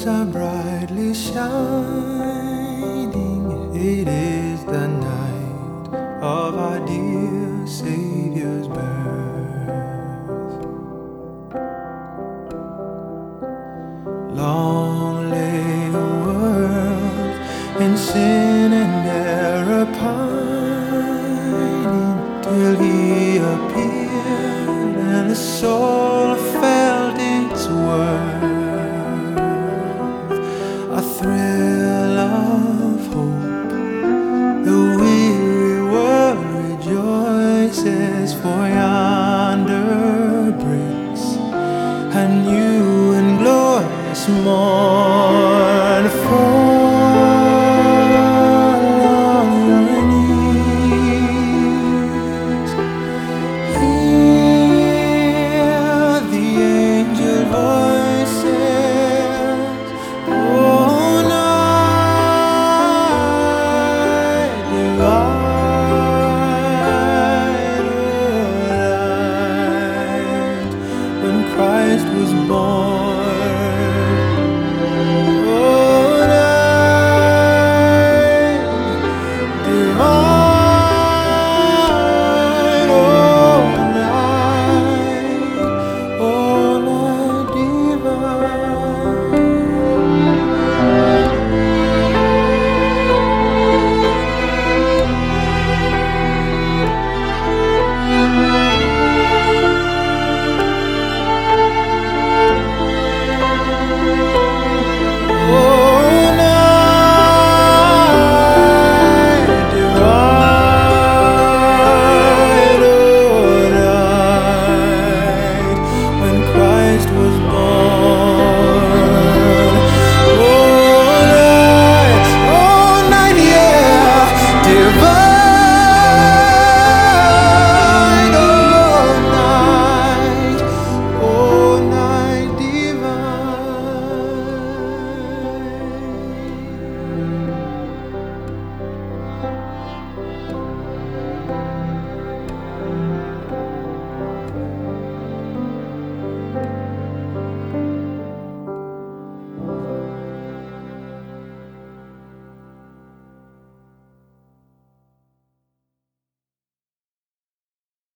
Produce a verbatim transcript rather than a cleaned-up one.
stars are brightly shining. It is the night of our dear Savior's birth. Long lay the world in sin and error pining, till He appeared and the soul felt its worth. A thrill of hope, the weary world rejoices, for yonder breaks a new and glorious morn.